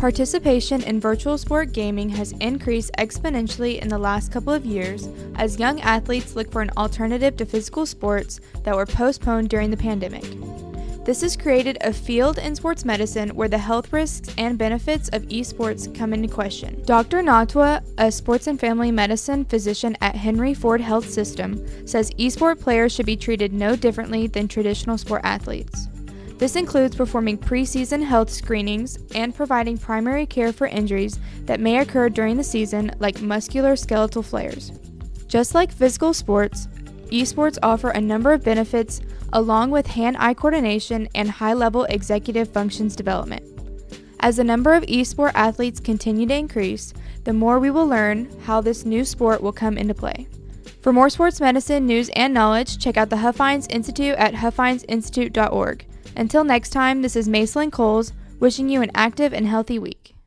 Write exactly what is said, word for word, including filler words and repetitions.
Participation in virtual sport gaming has increased exponentially in the last couple of years as young athletes look for an alternative to physical sports that were postponed during the pandemic. This has created a field in sports medicine where the health risks and benefits of esports come into question. Doctor Natwa, a sports and family medicine physician at Henry Ford Health System, says esport players should be treated no differently than traditional sport athletes. This includes performing preseason health screenings and providing primary care for injuries that may occur during the season, like musculoskeletal flares. Just like physical sports, esports offer a number of benefits along with hand-eye coordination and high-level executive functions development. As the number of esport athletes continue to increase, the more we will learn how this new sport will come into play. For more sports medicine news and knowledge, check out the Huffines Institute at huffines institute dot org. Until next time, this is Macelyn Coles, wishing you an active and healthy week.